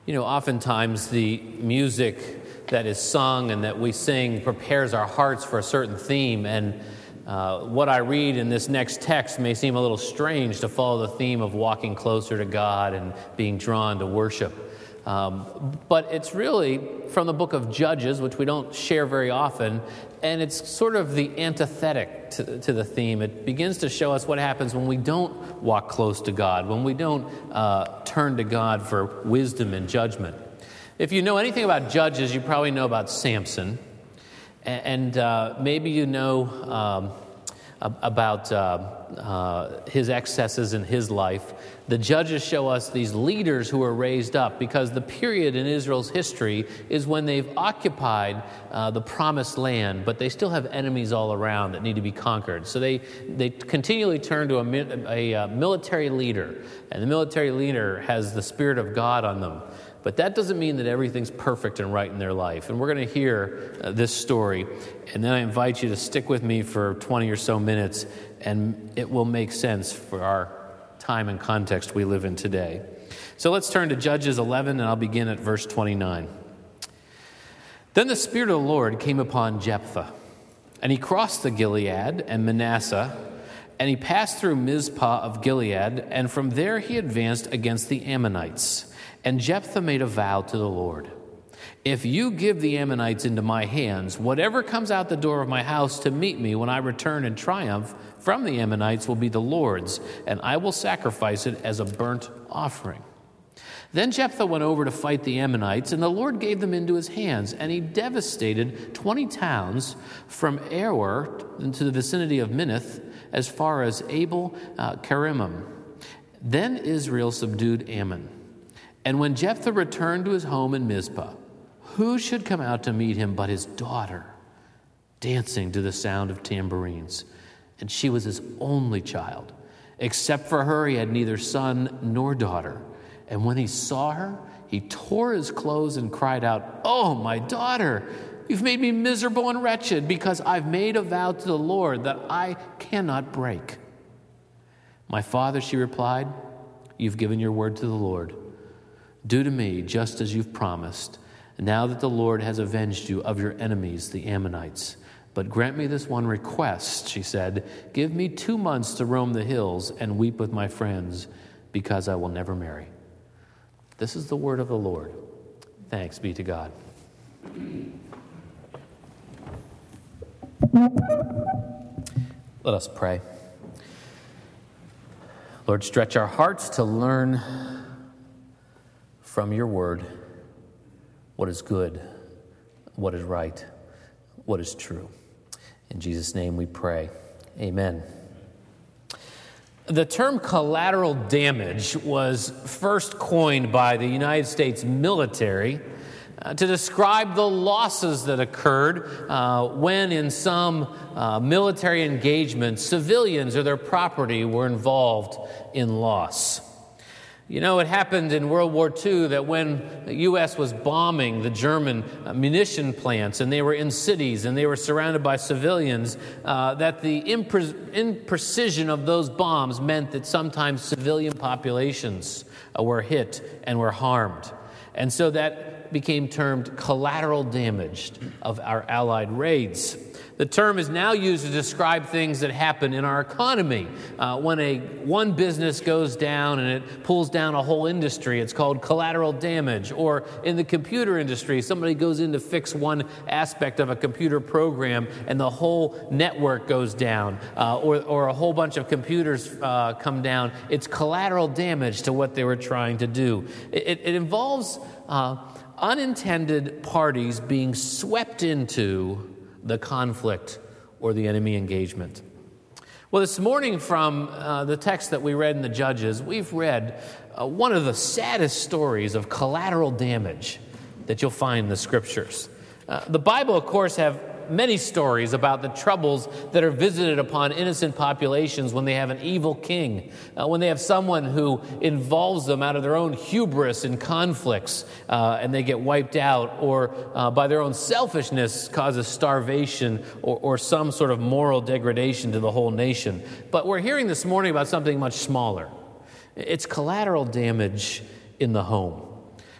Oftentimes the music that is sung and that we sing prepares our hearts for a certain theme. And what I read in this next text may seem a little strange to follow the theme of walking closer to God and being drawn to worship. But it's really from the book of Judges, which we don't share very often, and it's sort of the antithetic to the theme. It begins to show us what happens when we don't walk close to God, when we don't turn to God for wisdom and judgment. If you know anything about Judges, you probably know about Samson, and maybe you know about his excesses in his life. The Judges show us these leaders who are raised up because the period in Israel's history is when they've occupied the promised land, but they still have enemies all around that need to be conquered. So they continually turn to a military leader, and the military leader has the Spirit of God on them. But that doesn't mean that everything's perfect and right in their life. And we're going to hear this story, and then I invite you to stick with me for 20 or so minutes, and it will make sense for our time and context we live in today. So let's turn to Judges 11, and I'll begin at verse 29. Then the Spirit of the Lord came upon Jephthah, and he crossed the Gilead and Manasseh, and he passed through Mizpah of Gilead, and from there he advanced against the Ammonites. And Jephthah made a vow to the Lord. If you give the Ammonites into my hands, whatever comes out the door of my house to meet me when I return in triumph from the Ammonites will be the Lord's, and I will sacrifice it as a burnt offering. Then Jephthah went over to fight the Ammonites, and the Lord gave them into his hands, and he devastated 20 towns from Aroer into the vicinity of Minnith as far as Abel Kerimim. Then Israel subdued Ammon. And when Jephthah returned to his home in Mizpah, who should come out to meet him but his daughter, dancing to the sound of tambourines? And she was his only child. Except for her, he had neither son nor daughter. And when he saw her, he tore his clothes and cried out, "Oh, my daughter, you've made me miserable and wretched because I've made a vow to the Lord that I cannot break." "My father," she replied, "you've given your word to the Lord. Do to me just as you've promised, now that the Lord has avenged you of your enemies, the Ammonites. But grant me this one request," she said. "Give me 2 months to roam the hills and weep with my friends, because I will never marry." This is the word of the Lord. Thanks be to God. Let us pray. Lord, stretch our hearts to learn from your word what is good, what is right, what is true. In Jesus' name we pray. Amen. The term collateral damage was first coined by the United States military to describe the losses that occurred when in some military engagement, civilians or their property were involved in loss. You know, it happened in World War II that when the U.S. was bombing the German munition plants and they were in cities and they were surrounded by civilians, that the imprecision of those bombs meant that sometimes civilian populations were hit and were harmed. And so that became termed collateral damage of our Allied raids. The term is now used to describe things that happen in our economy. When one business goes down and it pulls down a whole industry, it's called collateral damage. Or in the computer industry, somebody goes in to fix one aspect of a computer program and the whole network goes down, or a whole bunch of computers come down. It's collateral damage to what they were trying to do. It involves unintended parties being swept into the conflict or the enemy engagement. Well, this morning from the text that we read in the Judges, we've read one of the saddest stories of collateral damage that you'll find in the Scriptures. The Bible, of course, have many stories about the troubles that are visited upon innocent populations when they have an evil king, when they have someone who involves them out of their own hubris in conflicts and they get wiped out, or by their own selfishness causes starvation or some sort of moral degradation to the whole nation. But we're hearing this morning about something much smaller. It's collateral damage in the home.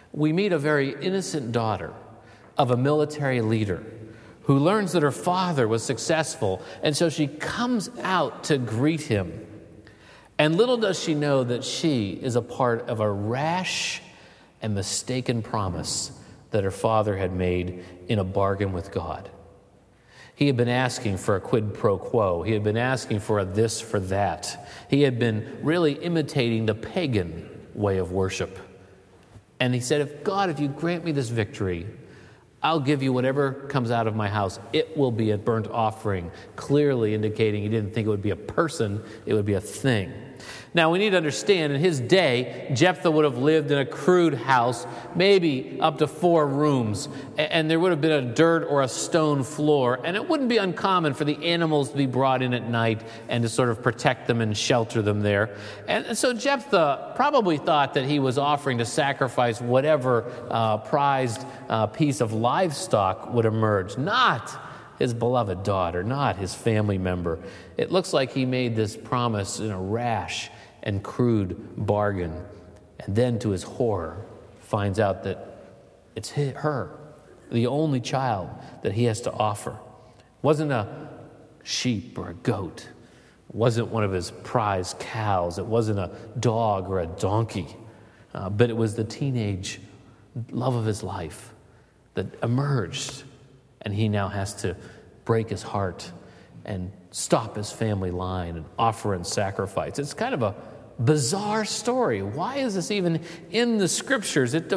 we meet a very innocent daughter of a military leader who learns that her father was successful, and so she comes out to greet him. And little does she know that she is a part of a rash and mistaken promise that her father had made in a bargain with God. He had been asking for a quid pro quo. He had been asking for a this for that. He had been really imitating the pagan way of worship. And he said, if you grant me this victory, I'll give you whatever comes out of my house. It will be a burnt offering, clearly indicating he didn't think it would be a person, it would be a thing. Now, we need to understand, in his day, Jephthah would have lived in a crude house, maybe up to 4 rooms, and there would have been a dirt or a stone floor, and it wouldn't be uncommon for the animals to be brought in at night and to sort of protect them and shelter them there. And so Jephthah probably thought that he was offering to sacrifice whatever prized piece of livestock would emerge, not his beloved daughter, not his family member. It looks like he made this promise in a rash and crude bargain, and then to his horror finds out that it's her, the only child that he has to offer. It wasn't a sheep or a goat. It wasn't one of his prized cows. It wasn't a dog or a donkey, but it was the teenage love of his life that emerged, and he now has to break his heart and stop his family line and offer and sacrifice. It's kind of a bizarre story. Why is this even in the scriptures? It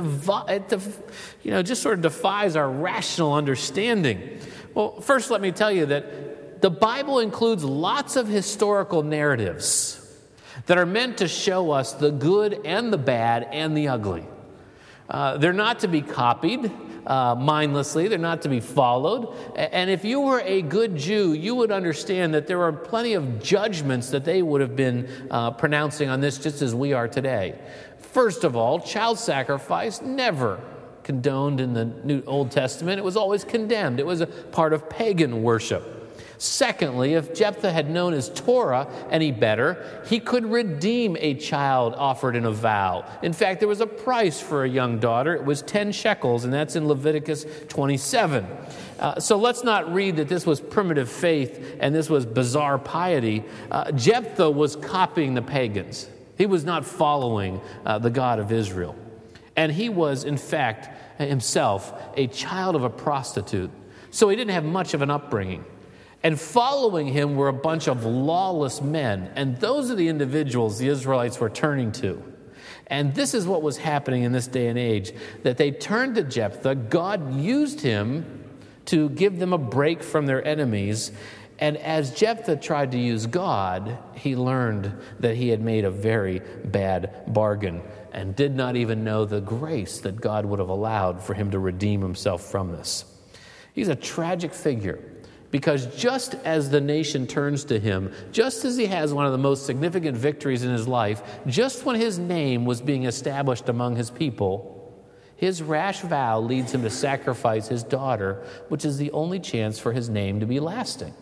just sort of defies our rational understanding. Well, first let me tell you that the Bible includes lots of historical narratives that are meant to show us the good and the bad and the ugly. They're not to be copied mindlessly. They're not to be followed. And if you were a good Jew, you would understand that there are plenty of judgments that they would have been pronouncing on this, just as we are today. First of all, child sacrifice never condoned in the Old Testament. It was always condemned. It was a part of pagan worship. Secondly, if Jephthah had known his Torah any better, he could redeem a child offered in a vow. In fact, there was a price for a young daughter. It was 10 shekels, and that's in Leviticus 27. So let's not read that this was primitive faith and this was bizarre piety. Jephthah was copying the pagans. He was not following the God of Israel. And he was, in fact, himself a child of a prostitute. So he didn't have much of an upbringing. And following him were a bunch of lawless men. And those are the individuals the Israelites were turning to. And this is what was happening in this day and age, that they turned to Jephthah. God used him to give them a break from their enemies. And as Jephthah tried to use God, he learned that he had made a very bad bargain and did not even know the grace that God would have allowed for him to redeem himself from this. He's a tragic figure. Because just as the nation turns to him, just as he has one of the most significant victories in his life, just when his name was being established among his people, his rash vow leads him to sacrifice his daughter, which is the only chance for his name to be lasting.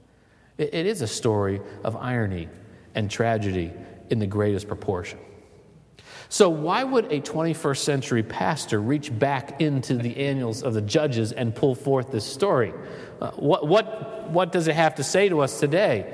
It is a story of irony and tragedy in the greatest proportion. So why would a 21st century pastor reach back into the annals of the Judges and pull forth this story? What does it have to say to us today?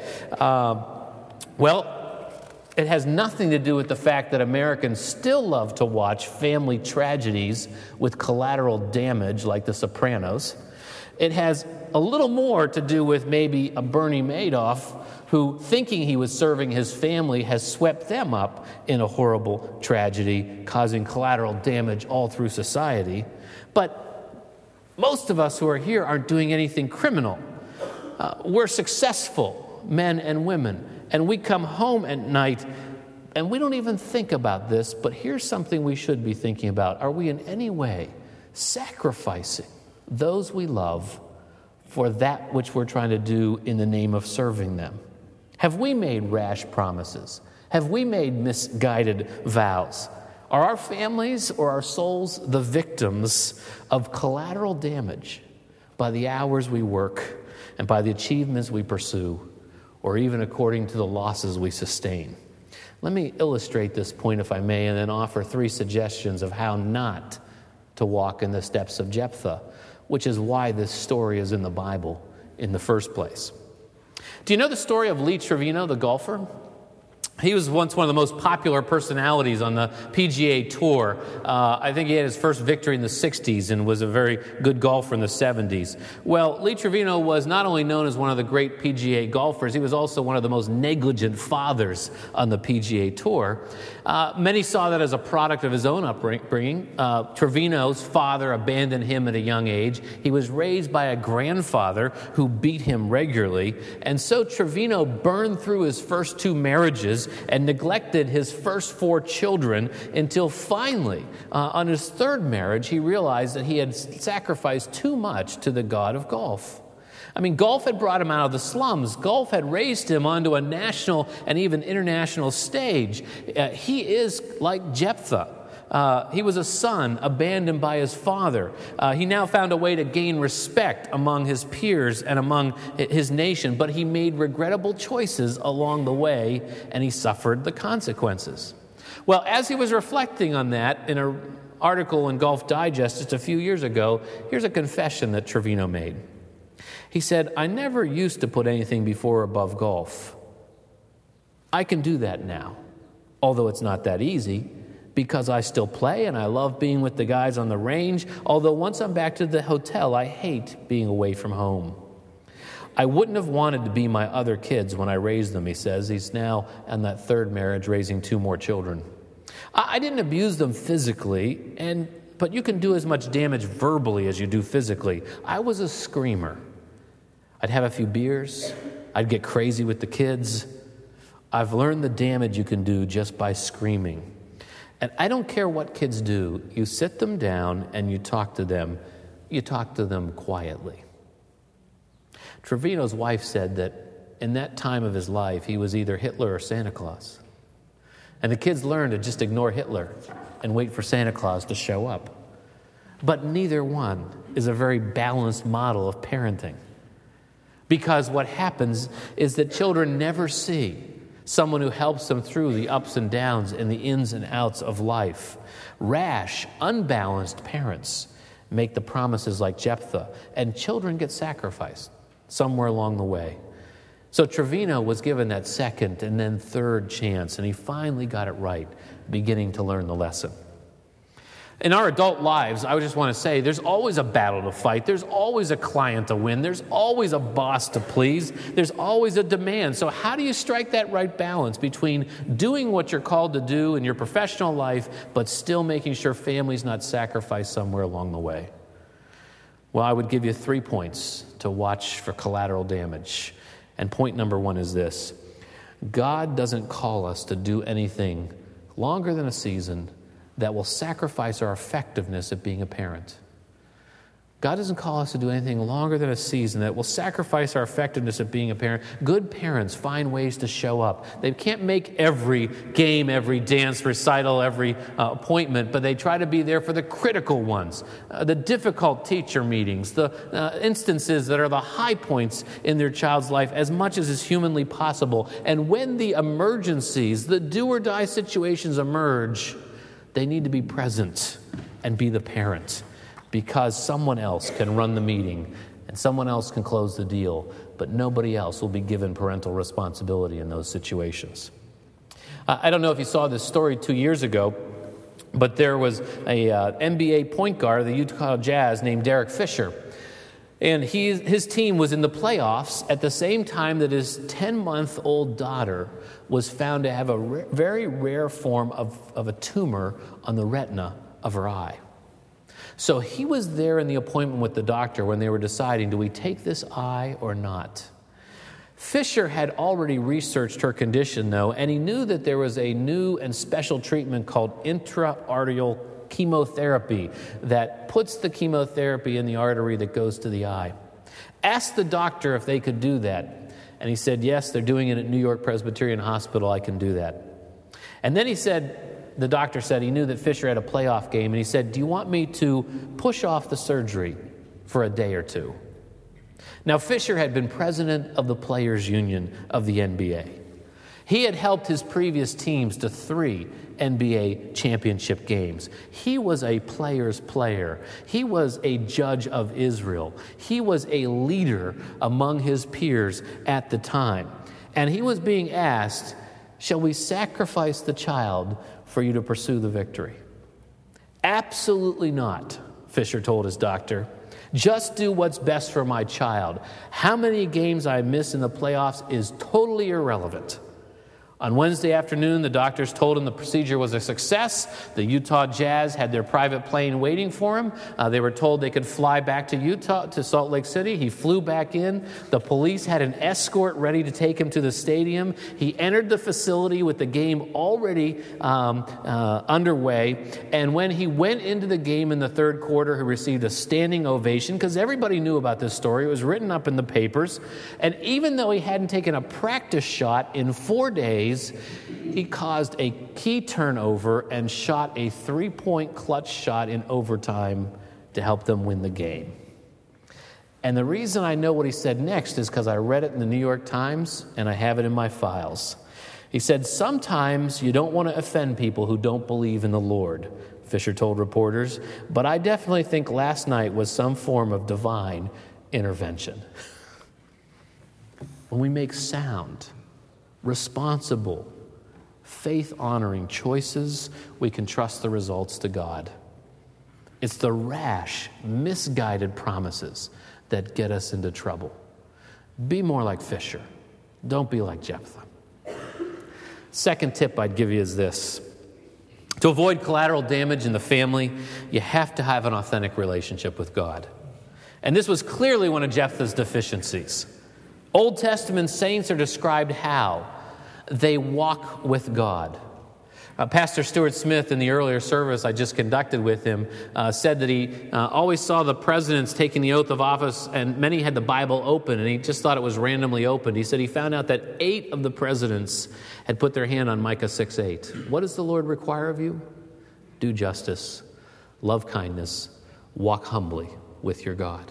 Well, it has nothing to do with the fact that Americans still love to watch family tragedies with collateral damage like The Sopranos. It has a little more to do with maybe a Bernie Madoff who, thinking he was serving his family, has swept them up in a horrible tragedy, causing collateral damage all through society. But most of us who are here aren't doing anything criminal. We're successful men and women, and we come home at night, and we don't even think about this, but here's something we should be thinking about. Are we in any way sacrificing those we love for that which we're trying to do in the name of serving them? Have we made rash promises? Have we made misguided vows? Are our families or our souls the victims of collateral damage by the hours we work and by the achievements we pursue, or even according to the losses we sustain? Let me illustrate this point, if I may, and then offer 3 suggestions of how not to walk in the steps of Jephthah, which is why this story is in the Bible in the first place. Do you know the story of Lee Trevino, the golfer? He was once one of the most popular personalities on the PGA Tour. I think he had his first victory in the 60s and was a very good golfer in the 70s. Well, Lee Trevino was not only known as one of the great PGA golfers, he was also one of the most negligent fathers on the PGA Tour. Many saw that as a product of his own upbringing. Trevino's father abandoned him at a young age. He was raised by a grandfather who beat him regularly. And so Trevino burned through his first 2 marriages and neglected his first 4 children until finally, on his 3rd marriage, he realized that he had sacrificed too much to the god of golf. I mean, golf had brought him out of the slums. Golf had raised him onto a national and even international stage. He is like Jephthah. He was a son abandoned by his father. He now found a way to gain respect among his peers and among his nation, but he made regrettable choices along the way, and he suffered the consequences. Well, as he was reflecting on that in an article in Golf Digest just a few years ago, here's a confession that Trevino made. He said, "I never used to put anything before or above golf. I can do that now, although it's not that easy, because I still play and I love being with the guys on the range, although once I'm back to the hotel, I hate being away from home. I wouldn't have wanted to be my other kids when I raised them," he says. He's now on that 3rd marriage, raising 2 more children. "I didn't abuse them physically, but you can do as much damage verbally as you do physically. I was a screamer. I'd have a few beers. I'd get crazy with the kids. I've learned the damage you can do just by screaming. And I don't care what kids do. You sit them down and you talk to them. You talk to them quietly." Trevino's wife said that in that time of his life, he was either Hitler or Santa Claus. And the kids learned to just ignore Hitler and wait for Santa Claus to show up. But neither one is a very balanced model of parenting. Because what happens is that children never see someone who helps them through the ups and downs and the ins and outs of life. Rash, unbalanced parents make the promises like Jephthah, and children get sacrificed somewhere along the way. So Trevino was given that 2nd and then 3rd chance, and he finally got it right, beginning to learn the lesson. In our adult lives, I just want to say, there's always a battle to fight. There's always a client to win. There's always a boss to please. There's always a demand. So how do you strike that right balance between doing what you're called to do in your professional life, but still making sure family's not sacrificed somewhere along the way? Well, I would give you 3 points to watch for collateral damage. And point number 1 is this: God doesn't call us to do anything longer than a season that will sacrifice our effectiveness at being a parent. God doesn't call us to do anything longer than a season that will sacrifice our effectiveness at being a parent. Good parents find ways to show up. They can't make every game, every dance recital, every appointment, but they try to be there for the critical ones, the difficult teacher meetings, the instances that are the high points in their child's life as much as is humanly possible. And when the emergencies, the do-or-die situations emerge, they need to be present and be the parent, because someone else can run the meeting and someone else can close the deal, but nobody else will be given parental responsibility in those situations. I don't know if you saw this story 2 years ago, but there was a NBA point guard of the Utah Jazz named Derek Fisher. And his team was in the playoffs at the same time that his 10-month-old daughter was found to have a very rare form of a tumor on the retina of her eye. So he was there in the appointment with the doctor when they were deciding, do we take this eye or not? Fisher had already researched her condition, though, and he knew that there was a new and special treatment called intra-arterial chemotherapy that puts the chemotherapy in the artery that goes to the eye. Asked the doctor if they could do that, and he said, yes, they're doing it at New York Presbyterian Hospital, I can do that. And then the doctor said he knew that Fisher had a playoff game, and he said, do you want me to push off the surgery for a day or two? Now, Fisher had been president of the Players Union of the NBA. He had helped his previous teams to 3 NBA championship games. He was a player's player. He was a judge of Israel. He was a leader among his peers at the time. And he was being asked, shall we sacrifice the child for you to pursue the victory? Absolutely not, Fisher told his doctor. Just do what's best for my child. How many games I miss in the playoffs is totally irrelevant. On Wednesday afternoon, the doctors told him the procedure was a success. The Utah Jazz had their private plane waiting for him. They were told they could fly back to Utah, to Salt Lake City. He flew back in. The police had an escort ready to take him to the stadium. He entered the facility with the game already underway. And when he went into the game in the third quarter, he received a standing ovation because everybody knew about this story. It was written up in the papers. And even though he hadn't taken a practice shot in 4 days, he caused a key turnover and shot a 3-point clutch shot in overtime to help them win the game. And the reason I know what he said next is because I read it in the New York Times and I have it in my files. He said, sometimes you don't want to offend people who don't believe in the Lord, Fisher told reporters, but I definitely think last night was some form of divine intervention. When we make sound, responsible, faith-honoring choices, we can trust the results to God. It's the rash, misguided promises that get us into trouble. Be more like Fisher. Don't be like Jephthah. Second tip I'd give you is this. To avoid collateral damage in the family, you have to have an authentic relationship with God. And this was clearly one of Jephthah's deficiencies. Old Testament saints are described how? They walk with God. Pastor Stuart Smith, in the earlier service I just conducted with him, said that he always saw the presidents taking the oath of office, and many had the Bible open, and he just thought it was randomly opened. He said he found out that 8 of the presidents had put their hand on Micah 6:8. What does the Lord require of you? Do justice, love kindness, walk humbly with your God.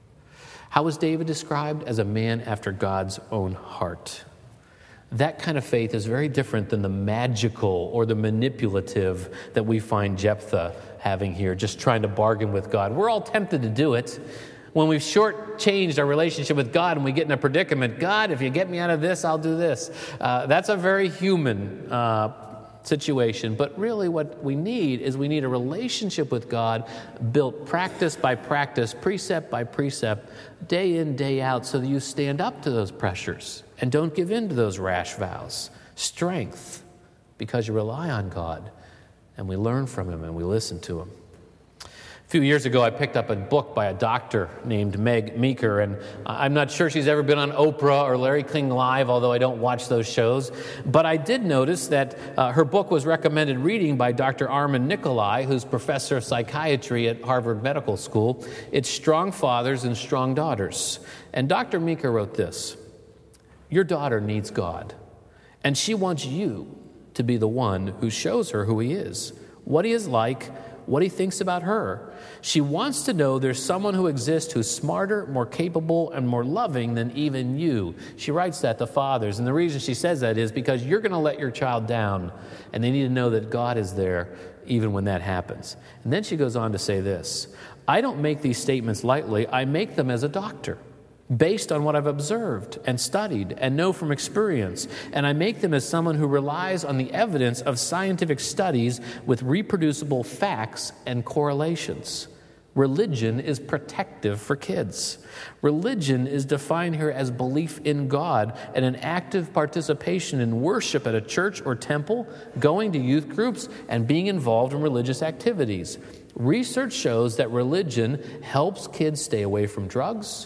How was David described? As a man after God's own heart. That kind of faith is very different than the magical or the manipulative that we find Jephthah having here, just trying to bargain with God. We're all tempted to do it. When we've shortchanged our relationship with God and we get in a predicament, God, if you get me out of this, I'll do this. That's a very human situation. But really what we need is we need a relationship with God built practice by practice, precept by precept, day in, day out, so that you stand up to those pressures and don't give in to those rash vows. Strength, because you rely on God, and we learn from him and we listen to him. A few years ago, I picked up a book by a doctor named Meg Meeker, and I'm not sure she's ever been on Oprah or Larry King Live, although I don't watch those shows. But I did notice that her book was recommended reading by Dr. Armin Nicolai, who's professor of psychiatry at Harvard Medical School. It's Strong Fathers and Strong Daughters. And Dr. Meeker wrote this: your daughter needs God, and she wants you to be the one who shows her who he is, what he is like, what he thinks about her. She wants to know there's someone who exists who's smarter, more capable, and more loving than even you. She writes that to fathers, and the reason she says that is because you're going to let your child down, and they need to know that God is there even when that happens. And then she goes on to say this: I don't make these statements lightly. I make them as a doctor, based on what I've observed and studied and know from experience. And I make them as someone who relies on the evidence of scientific studies with reproducible facts and correlations. Religion is protective for kids. Religion is defined here as belief in God and an active participation in worship at a church or temple, going to youth groups, and being involved in religious activities. Research shows that religion helps kids stay away from drugs,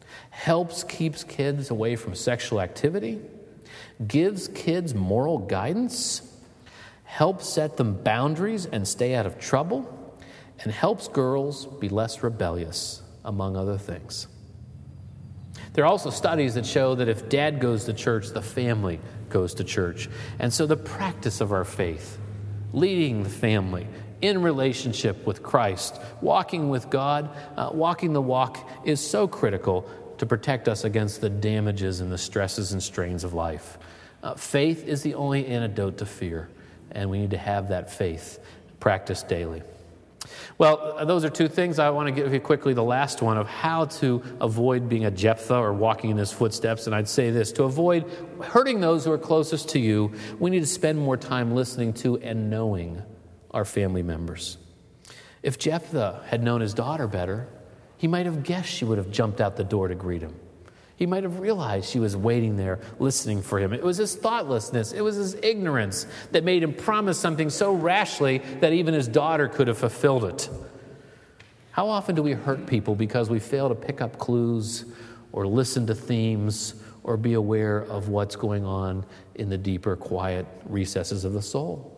keeps kids away from sexual activity, gives kids moral guidance, helps set them boundaries and stay out of trouble, and helps girls be less rebellious, among other things. There are also studies that show that if dad goes to church, the family goes to church. And so the practice of our faith, leading the family in relationship with Christ, walking with God, walking the walk, is so critical to protect us against the damages and the stresses and strains of life. Faith is the only antidote to fear, and we need to have that faith practiced daily. Well, those are two things. I want to give you quickly the last one of how to avoid being a Jephthah or walking in his footsteps. And I'd say this: to avoid hurting those who are closest to you, we need to spend more time listening to and knowing our family members. If Jephthah had known his daughter better, he might have guessed she would have jumped out the door to greet him. He might have realized she was waiting there, listening for him. It was his thoughtlessness, it was his ignorance that made him promise something so rashly that even his daughter could have fulfilled it. How often do we hurt people because we fail to pick up clues or listen to themes or be aware of what's going on in the deeper, quiet recesses of the soul?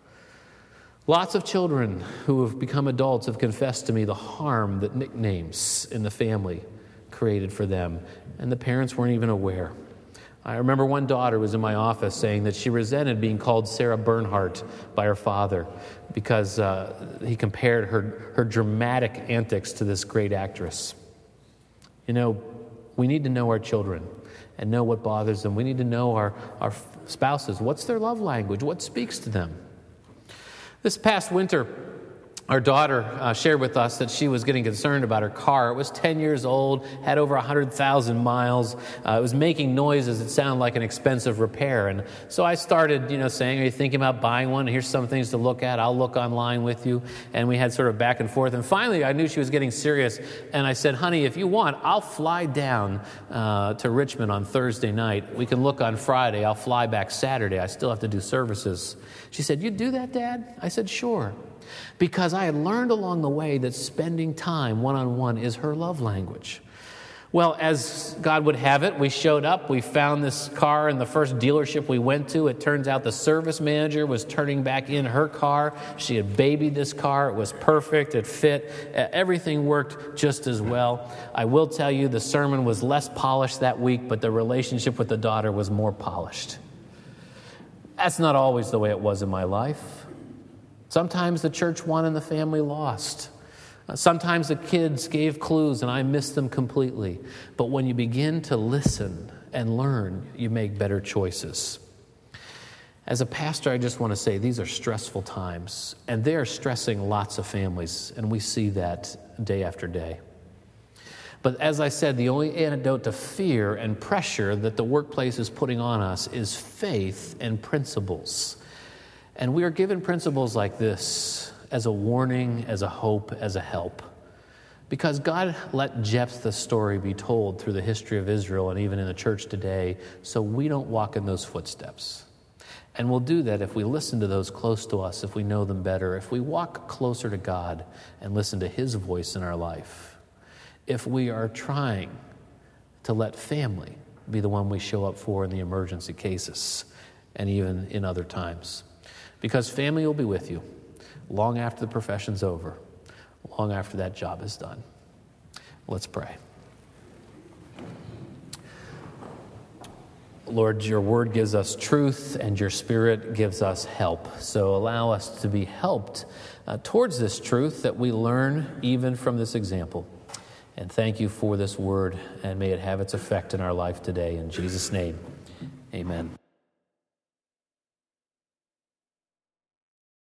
Lots of children who have become adults have confessed to me the harm that nicknames in the family created for them, and the parents weren't even aware. I remember one daughter was in my office saying that she resented being called Sarah Bernhardt by her father because he compared her dramatic antics to this great actress. You know, we need to know our children and know what bothers them. We need to know our spouses. What's their love language? What speaks to them? This past winter, our daughter shared with us that she was getting concerned about her car. It was 10 years old, had over 100,000 miles. It was making noises that sounded like an expensive repair. And so I started, saying, are you thinking about buying one? Here's some things to look at. I'll look online with you. And we had sort of back and forth. And finally, I knew she was getting serious. And I said, honey, if you want, I'll fly down to Richmond on Thursday night. We can look on Friday. I'll fly back Saturday. I still have to do services. She said, you do that, Dad? I said, sure. Because I had learned along the way that spending time one-on-one is her love language. Well, as God would have it, we showed up. We found this car in the first dealership we went to. It turns out the service manager was turning back in her car. She had babied this car. It was perfect. It fit. Everything worked just as well. I will tell you, the sermon was less polished that week, but the relationship with the daughter was more polished. That's not always the way it was in my life. Sometimes the church won and the family lost. Sometimes the kids gave clues and I missed them completely. But when you begin to listen and learn, you make better choices. As a pastor, I just want to say these are stressful times, and they are stressing lots of families, and we see that day after day. But as I said, the only antidote to fear and pressure that the workplace is putting on us is faith and principles. And we are given principles like this as a warning, as a hope, as a help. Because God let Jephthah's story be told through the history of Israel and even in the church today, so we don't walk in those footsteps. And we'll do that if we listen to those close to us, if we know them better, if we walk closer to God and listen to His voice in our life. If we are trying to let family be the one we show up for in the emergency cases and even in other times. Because family will be with you long after the profession's over, long after that job is done. Let's pray. Lord, your word gives us truth and your Spirit gives us help. So allow us to be helped towards this truth that we learn even from this example. And thank you for this word, and may it have its effect in our life today. In Jesus' name, amen.